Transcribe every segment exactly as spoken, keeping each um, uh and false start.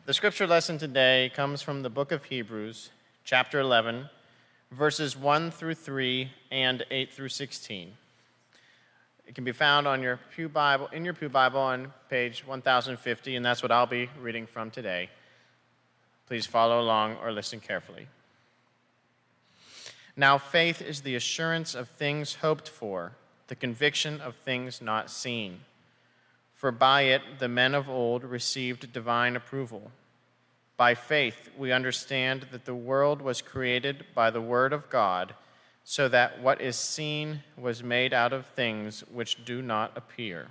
The scripture lesson today comes from the book of Hebrews, chapter eleven, verses one through three and eight through sixteen. It can be found on your Pew Bible, in your Pew Bible on page one thousand fifty, and that's what I'll be reading from today. Please follow along or listen carefully. Now faith is the assurance of things hoped for, the conviction of things not seen. For by it the men of old received divine approval. By faith we understand that the world was created by the word of God, so that what is seen was made out of things which do not appear.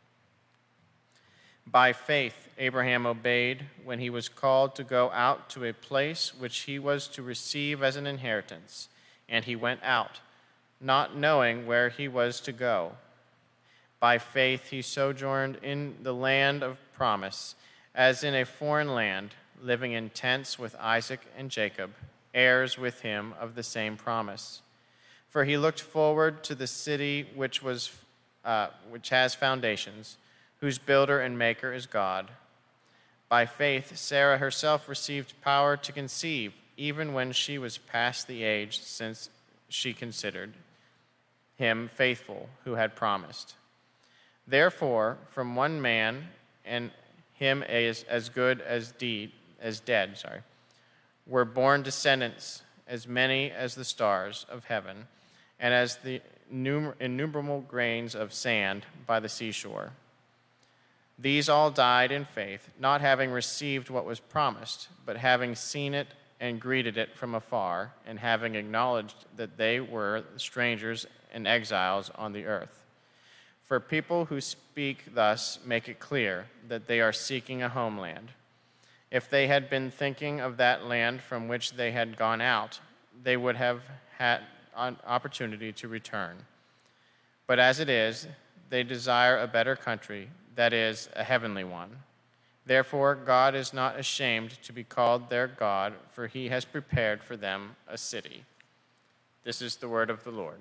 By faith Abraham obeyed when he was called to go out to a place which he was to receive as an inheritance, and he went out, not knowing where he was to go. By faith he sojourned in the land of promise, as in a foreign land, living in tents with Isaac and Jacob, heirs with him of the same promise. For he looked forward to the city which was, uh, which has foundations, whose builder and maker is God. By faith Sarah herself received power to conceive, even when she was past the age, since she considered him faithful who had promised. Therefore, from one man, and him as, as good as deed, as dead, sorry, were born descendants, as many as the stars of heaven, and as the innumerable grains of sand by the seashore. These all died in faith, not having received what was promised, but having seen it and greeted it from afar, and having acknowledged that they were strangers and exiles on the earth. For people who speak thus make it clear that they are seeking a homeland. If they had been thinking of that land from which they had gone out, they would have had an opportunity to return. But as it is, they desire a better country, that is, a heavenly one. Therefore, God is not ashamed to be called their God, for he has prepared for them a city. This is the word of the Lord.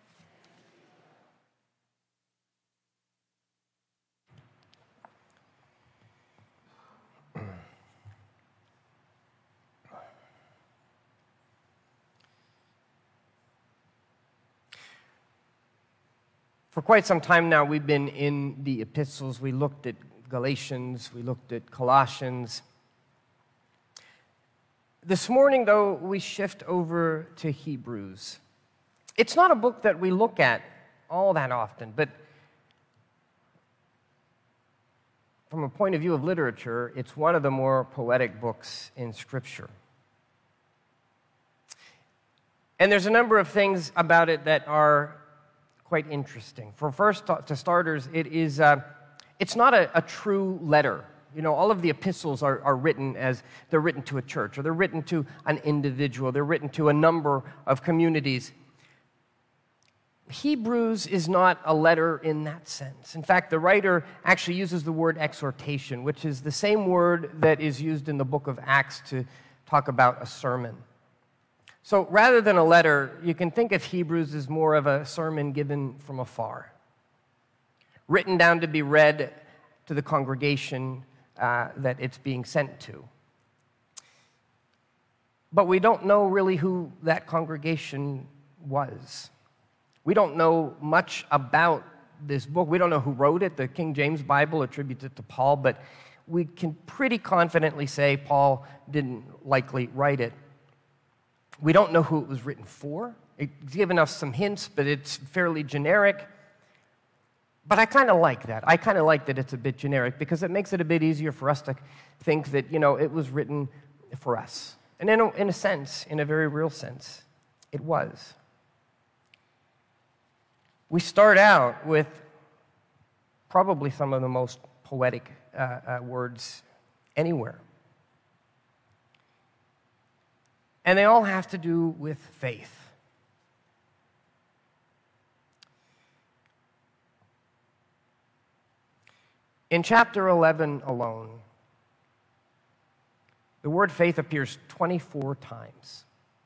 For quite some time now, we've been in the epistles. We looked at Galatians, we looked at Colossians. This morning, though, we shift over to Hebrews. It's not a book that we look at all that often, but from a point of view of literature, it's one of the more poetic books in Scripture. And there's a number of things about it that are quite interesting. For first, to starters, it is uh, it's not a, a true letter. You know, all of the epistles are, are written as they're written to a church, or they're written to an individual, they're written to a number of communities. Hebrews is not a letter in that sense. In fact, the writer actually uses the word exhortation, which is the same word that is used in the book of Acts to talk about a sermon. So rather than a letter, you can think of Hebrews as more of a sermon given from afar, written down to be read to the congregation uh, that it's being sent to. But we don't know really who that congregation was. We don't know much about this book. We don't know who wrote it. The King James Bible attributes it to Paul, but we can pretty confidently say Paul didn't likely write it. We don't know who it was written for. It's given us some hints, but it's fairly generic. But I kind of like that. I kind of like that it's a bit generic because it makes it a bit easier for us to think that, you know, it was written for us. And in a, in a sense, in a very real sense, it was. We start out with probably some of the most poetic uh, uh, words anywhere. And they all have to do with faith. In chapter eleven alone, the word faith appears twenty-four times.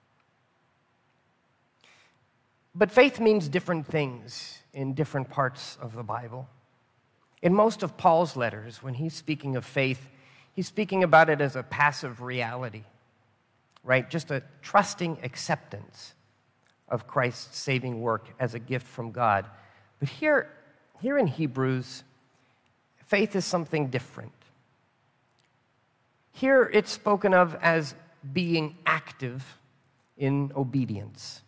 But faith means different things in different parts of the Bible. In most of Paul's letters, when he's speaking of faith, He's speaking about it as a passive reality, right? Just a trusting acceptance of Christ's saving work as a gift from God. But here, here in Hebrews, faith is something different. Here it's spoken of as being active in obedience,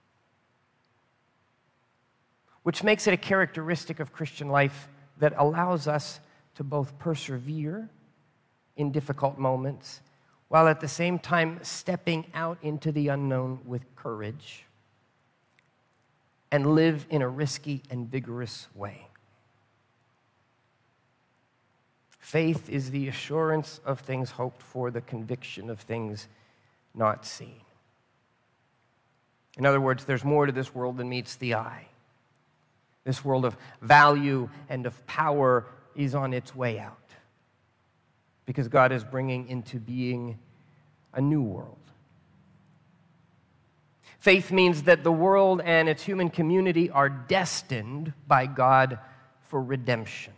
which makes it a characteristic of Christian life that allows us to both persevere in difficult moments, while at the same time stepping out into the unknown with courage and live in a risky and vigorous way. Faith is the assurance of things hoped for, the conviction of things not seen. In other words, there's more to this world than meets the eye. This world of value and of power is on its way out, because God is bringing into being a new world. Faith means that the world and its human community are destined by God for redemption,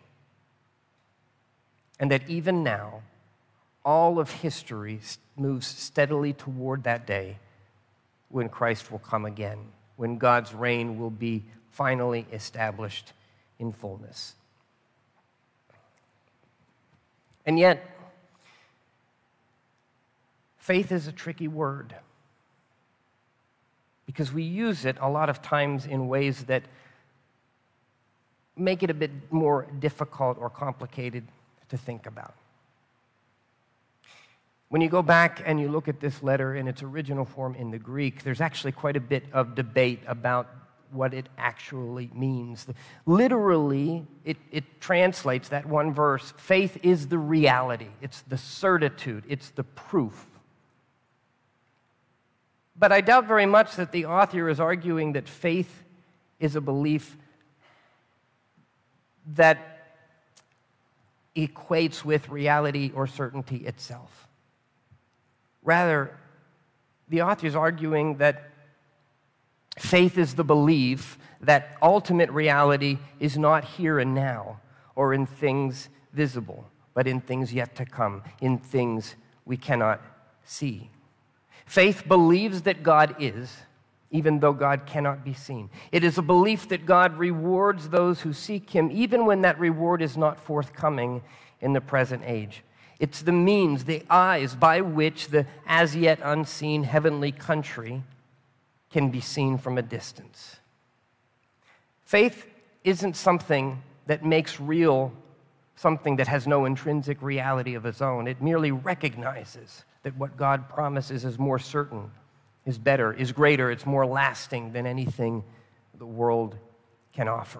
and that even now, all of history moves steadily toward that day when Christ will come again, when God's reign will be finally established in fullness. And yet, faith is a tricky word, because we use it a lot of times in ways that make it a bit more difficult or complicated to think about. When you go back and you look at this letter in its original form in the Greek, there's actually quite a bit of debate about what it actually means. Literally, it, it translates that one verse, faith is the reality, it's the certitude, it's the proof. But I doubt very much that the author is arguing that faith is a belief that equates with reality or certainty itself. Rather, the author is arguing that faith is the belief that ultimate reality is not here and now or in things visible, but in things yet to come, in things we cannot see. Faith believes that God is, even though God cannot be seen. It is a belief that God rewards those who seek Him, even when that reward is not forthcoming in the present age. It's the means, the eyes by which the as yet unseen heavenly country can be seen from a distance. Faith isn't something that makes real something that has no intrinsic reality of its own. It merely recognizes that what God promises is more certain, is better, is greater, it's more lasting than anything the world can offer.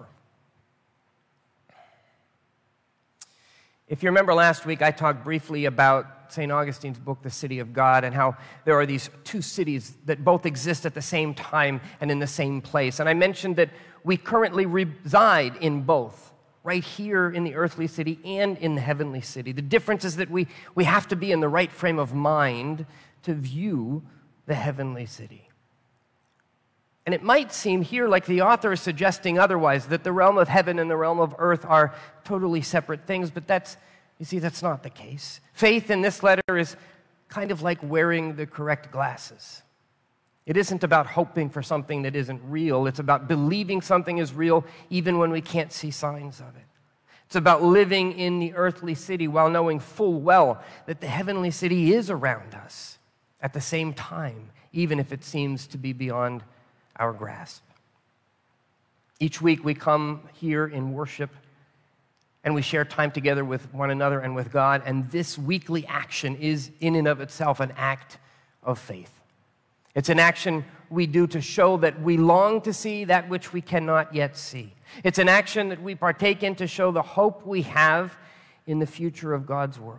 If you remember last week, I talked briefly about Saint Augustine's book, The City of God, and how there are these two cities that both exist at the same time and in the same place. And I mentioned that we currently reside in both, right here in the earthly city and in the heavenly city. The difference is that we, we have to be in the right frame of mind to view the heavenly city. And it might seem here like the author is suggesting otherwise, that the realm of heaven and the realm of earth are totally separate things, but that's, you see, that's not the case. Faith in this letter is kind of like wearing the correct glasses. It isn't about hoping for something that isn't real. It's about believing something is real even when we can't see signs of it. It's about living in the earthly city while knowing full well that the heavenly city is around us at the same time, even if it seems to be beyond our grasp. Each week we come here in worship and we share time together with one another and with God, and this weekly action is in and of itself an act of faith. It's an action we do to show that we long to see that which we cannot yet see. It's an action that we partake in to show the hope we have in the future of God's world.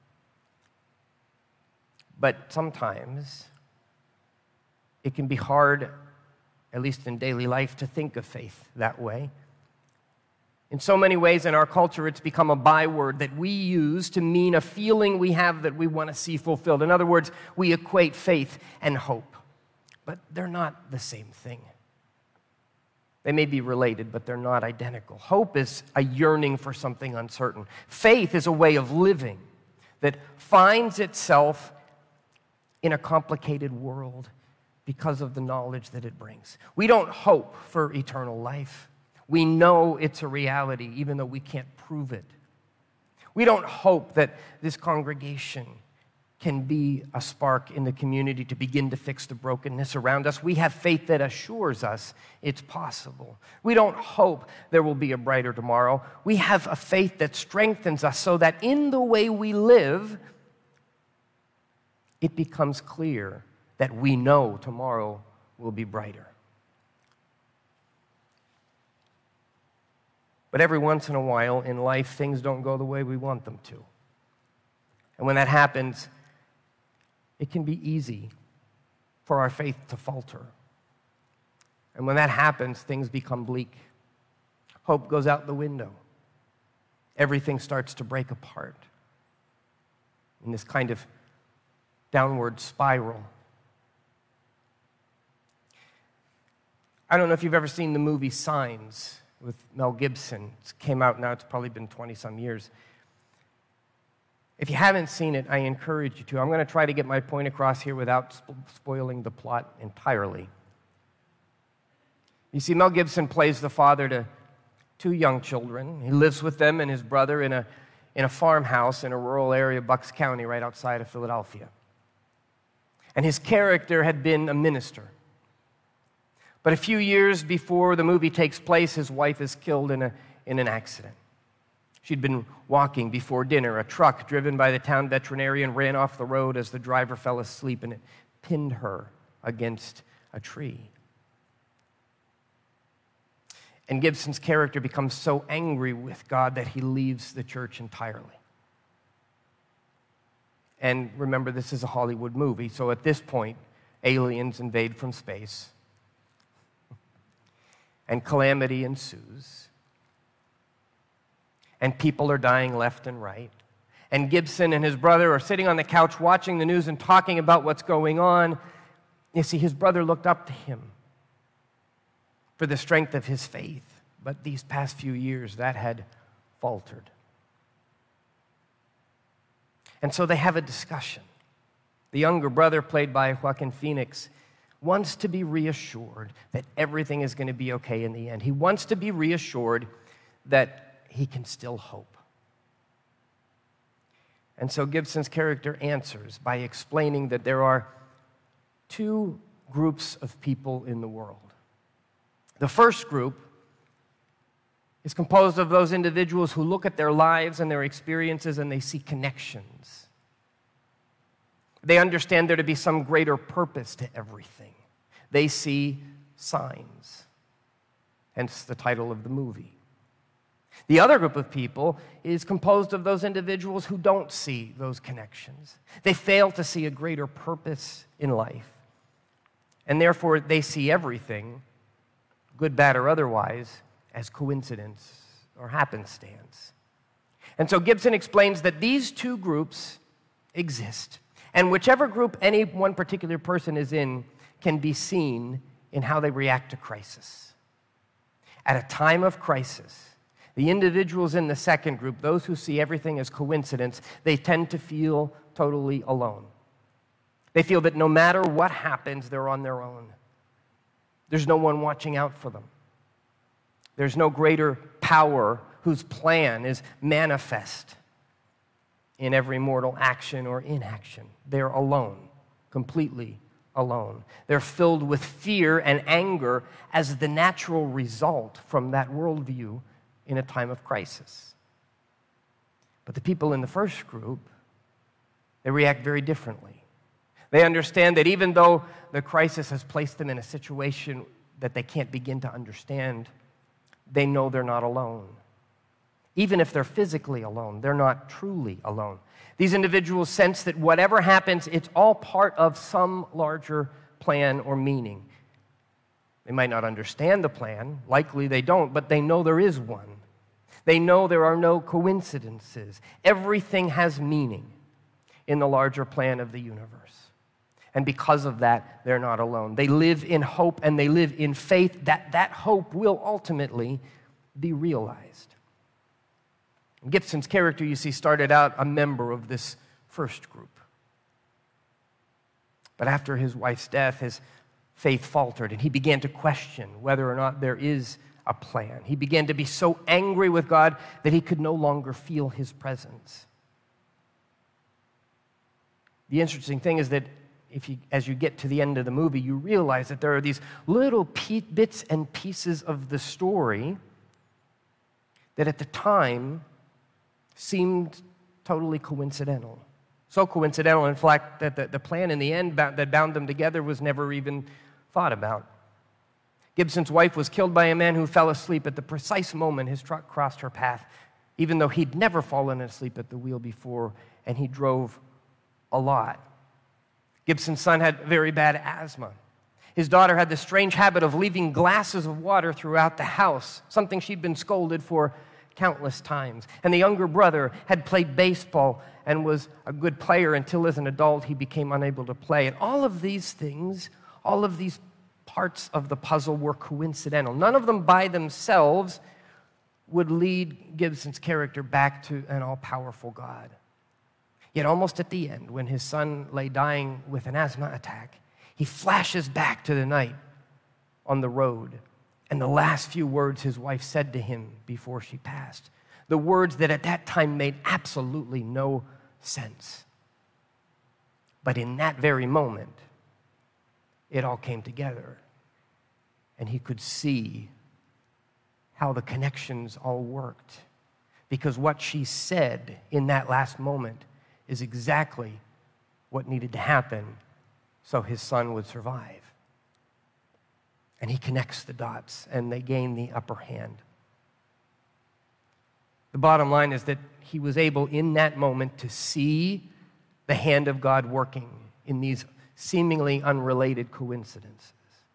But sometimes it can be hard, at least in daily life, to think of faith that way. In so many ways in our culture, it's become a byword that we use to mean a feeling we have that we want to see fulfilled. In other words, we equate faith and hope, but they're not the same thing. They may be related, but they're not identical. Hope is a yearning for something uncertain. Faith is a way of living that finds itself in a complicated world because of the knowledge that it brings. We don't hope for eternal life. We know it's a reality, even though we can't prove it. We don't hope that this congregation can be a spark in the community to begin to fix the brokenness around us. We have faith that assures us it's possible. We don't hope there will be a brighter tomorrow. We have a faith that strengthens us so that in the way we live, it becomes clear that we know tomorrow will be brighter. But every once in a while in life, things don't go the way we want them to. And when that happens, it can be easy for our faith to falter. And when that happens, things become bleak. Hope goes out the window. Everything starts to break apart in this kind of downward spiral. I don't know if you've ever seen the movie Signs with Mel Gibson. It came out now, it's probably been twenty-some years. If you haven't seen it, I encourage you to. I'm going to try to get my point across here without sp- spoiling the plot entirely. You see, Mel Gibson plays the father to two young children. He lives with them and his brother in a, in a farmhouse in a rural area of Bucks County right outside of Philadelphia. And his character had been a minister. But a few years before the movie takes place, his wife is killed in, a, in an accident. She'd been walking before dinner. A truck driven by the town veterinarian ran off the road as the driver fell asleep, and it pinned her against a tree. And Gibson's character becomes so angry with God that he leaves the church entirely. And remember, this is a Hollywood movie, so at this point, aliens invade from space, and calamity ensues. And people are dying left and right. And Gibson and his brother are sitting on the couch watching the news and talking about what's going on. You see, his brother looked up to him for the strength of his faith. But these past few years, that had faltered. And so they have a discussion. The younger brother, played by Joaquin Phoenix, wants to be reassured that everything is going to be okay in the end. He wants to be reassured that he can still hope. And so Gibson's character answers by explaining that there are two groups of people in the world. The first group is composed of those individuals who look at their lives and their experiences and they see connections. They understand there to be some greater purpose to everything. They see signs, hence the title of the movie. The other group of people is composed of those individuals who don't see those connections. They fail to see a greater purpose in life. And therefore, they see everything, good, bad, or otherwise, as coincidence or happenstance. And so Gibson explains that these two groups exist. And whichever group any one particular person is in can be seen in how they react to crisis. At a time of crisis, the individuals in the second group, those who see everything as coincidence, they tend to feel totally alone. They feel that no matter what happens, they're on their own. There's no one watching out for them. There's no greater power whose plan is manifest in every mortal action or inaction. They're alone, completely alone. They're filled with fear and anger as the natural result from that worldview in a time of crisis. But the people in the first group, they react very differently. They understand that even though the crisis has placed them in a situation that they can't begin to understand, they know they're not alone. Even if they're physically alone, they're not truly alone. These individuals sense that whatever happens, it's all part of some larger plan or meaning. They might not understand the plan, likely they don't, but they know there is one. They know there are no coincidences. Everything has meaning in the larger plan of the universe. And because of that, they're not alone. They live in hope and they live in faith that that hope will ultimately be realized. Gibson's character, you see, started out a member of this first group. But after his wife's death, his faith faltered, and he began to question whether or not there is a plan. He began to be so angry with God that he could no longer feel his presence. The interesting thing is that if you, as you get to the end of the movie, you realize that there are these little pe- bits and pieces of the story that at the time seemed totally coincidental. So coincidental, in fact, that the, the plan in the end bound, that bound them together was never even thought about. Gibson's wife was killed by a man who fell asleep at the precise moment his truck crossed her path, even though he'd never fallen asleep at the wheel before, and he drove a lot. Gibson's son had very bad asthma. His daughter had the strange habit of leaving glasses of water throughout the house, something she'd been scolded for countless times. And the younger brother had played baseball and was a good player until as an adult he became unable to play. And all of these things, all of these parts of the puzzle were coincidental. None of them by themselves would lead Gibson's character back to an all-powerful God. Yet almost at the end, when his son lay dying with an asthma attack, he flashes back to the night on the road and the last few words his wife said to him before she passed, the words that at that time made absolutely no sense. But in that very moment, it all came together, and he could see how the connections all worked, because what she said in that last moment is exactly what needed to happen so his son would survive. And he connects the dots, and they gain the upper hand. The bottom line is that he was able in that moment to see the hand of God working in these seemingly unrelated coincidences.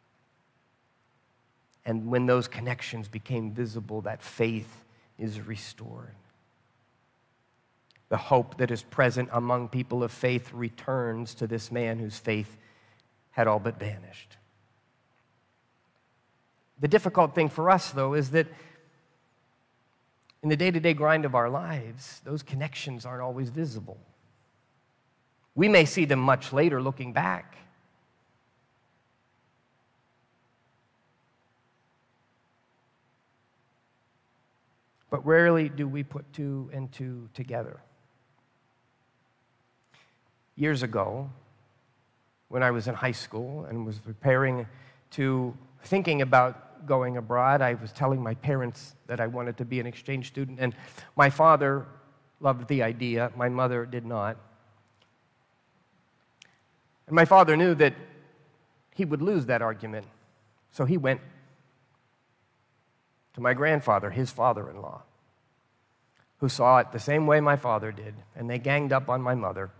And when those connections became visible, that faith is restored. The hope that is present among people of faith returns to this man whose faith had all but vanished. The difficult thing for us, though, is that in the day-to-day grind of our lives, those connections aren't always visible. We may see them much later looking back. But rarely do we put two and two together. Years ago, when I was in high school and was preparing to, thinking about going abroad, I was telling my parents that I wanted to be an exchange student, and my father loved the idea, my mother did not. And my father knew that he would lose that argument, so he went to my grandfather, his father-in-law, who saw it the same way my father did, and they ganged up on my mother.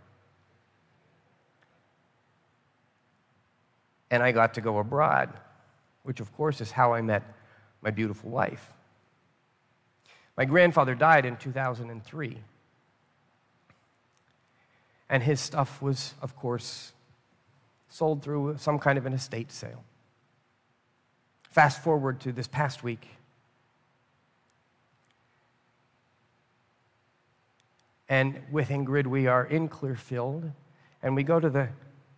And I got to go abroad, which of course is how I met my beautiful wife. My grandfather died in two thousand three. And his stuff was, of course, sold through some kind of an estate sale. Fast forward to this past week. And with Ingrid, we are in Clearfield, and we go to the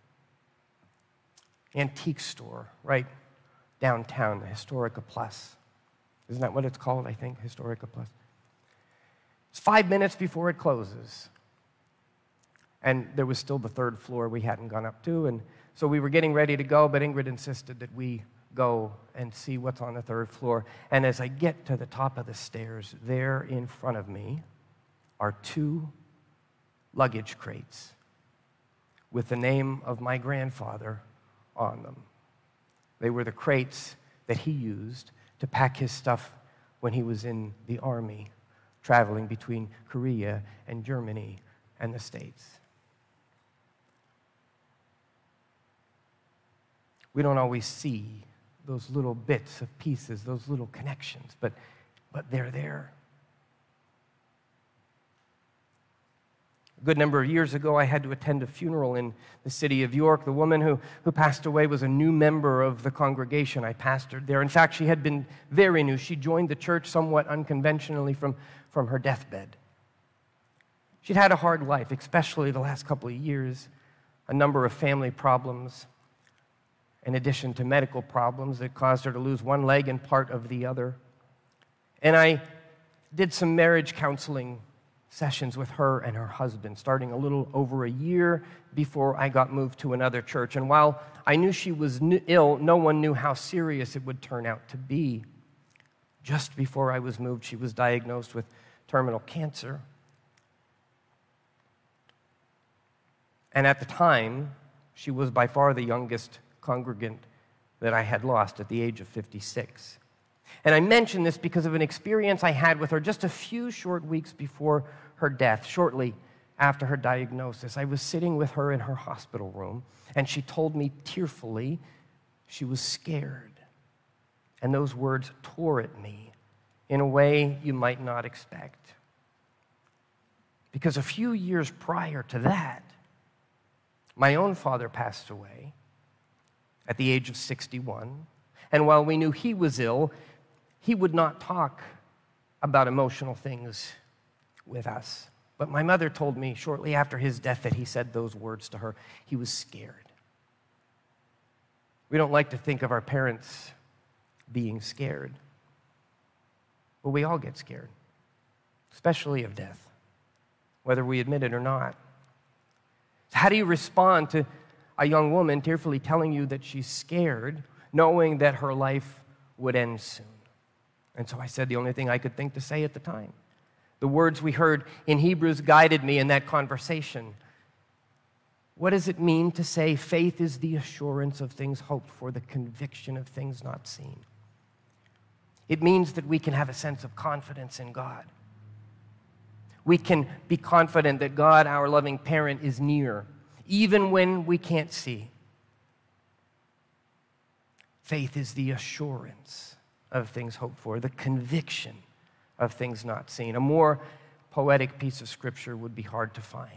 antique store right downtown, the Historica Plus. Isn't that what it's called, I think, Historica Plus? It's five minutes before it closes. And there was still the third floor we hadn't gone up to, and so we were getting ready to go, but Ingrid insisted that we go and see what's on the third floor. And as I get to the top of the stairs, there in front of me are two luggage crates with the name of my grandfather on them. They were the crates that he used to pack his stuff when he was in the army, traveling between Korea and Germany and the States. We don't always see those little bits of pieces, those little connections, but, but they're there. A good number of years ago, I had to attend a funeral in the city of York. The woman who, who passed away was a new member of the congregation I pastored there. In fact, she had been very new. She joined the church somewhat unconventionally from, from her deathbed. She'd had a hard life, especially the last couple of years, a number of family problems, in addition to medical problems that caused her to lose one leg and part of the other. And I did some marriage counseling sessions with her and her husband, starting a little over a year before I got moved to another church. And while I knew she was ill, no one knew how serious it would turn out to be. Just before I was moved, she was diagnosed with terminal cancer. And at the time, she was by far the youngest congregant that I had lost at the age of fifty-six. And I mention this because of an experience I had with her just a few short weeks before her death, shortly after her diagnosis. I was sitting with her in her hospital room, and she told me tearfully she was scared. And those words tore at me in a way you might not expect. Because a few years prior to that, my own father passed away at the age of sixty-one, and while we knew he was ill, he would not talk about emotional things with us. But my mother told me shortly after his death that he said those words to her. He was scared. We don't like to think of our parents being scared, but we all get scared, especially of death, whether we admit it or not. So how do you respond to a young woman tearfully telling you that she's scared, knowing that her life would end soon? And so I said the only thing I could think to say at the time. The words we heard in Hebrews guided me in that conversation. What does it mean to say faith is the assurance of things hoped for, the conviction of things not seen? It means that we can have a sense of confidence in God. We can be confident that God, our loving parent, is near, even when we can't see. Faith is the assurance of things hoped for, the conviction of things not seen. A more poetic piece of scripture would be hard to find.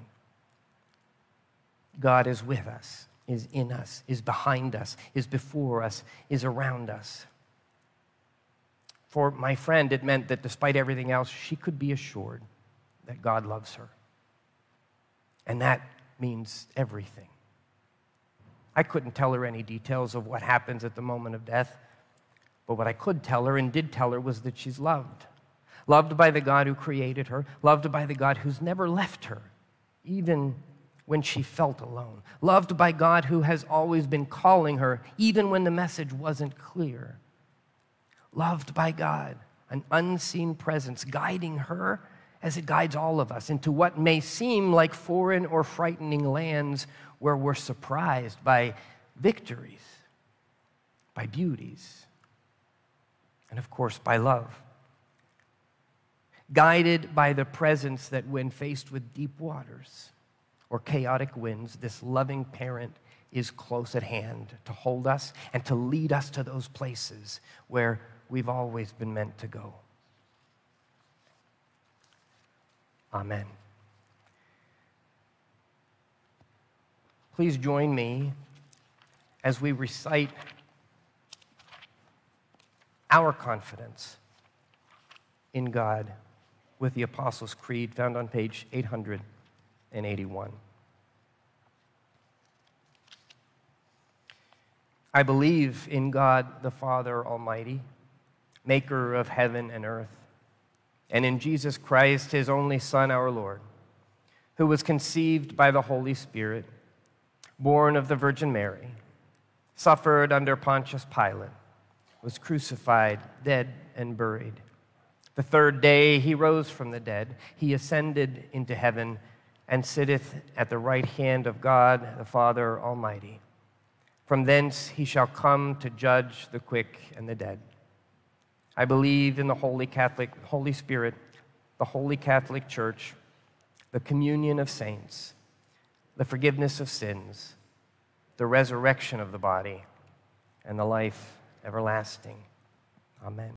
God is with us, is in us, is behind us, is before us, is around us. For my friend, it meant that despite everything else, she could be assured that God loves her. And that means everything. I couldn't tell her any details of what happens at the moment of death, but what I could tell her and did tell her was that she's loved. Loved by the God who created her, loved by the God who's never left her, even when she felt alone. Loved by God who has always been calling her, even when the message wasn't clear. Loved by God, an unseen presence guiding her as it guides all of us into what may seem like foreign or frightening lands where we're surprised by victories, by beauties, and of course by love. Guided by the presence that when faced with deep waters or chaotic winds, this loving parent is close at hand to hold us and to lead us to those places where we've always been meant to go. Amen. Please join me as we recite our confidence in God with the Apostles' Creed found on page eight hundred eighty-one. I believe in God the Father Almighty, maker of heaven and earth, and in Jesus Christ, his only Son, our Lord, who was conceived by the Holy Spirit, born of the Virgin Mary, suffered under Pontius Pilate, was crucified, dead, and buried. The third day he rose from the dead. He ascended into heaven and sitteth at the right hand of God the Father Almighty. From thence he shall come to judge the quick and the dead. I believe in the Holy Catholic, Holy Spirit, the Holy Catholic Church, the communion of saints, the forgiveness of sins, the resurrection of the body, and the life everlasting. Amen.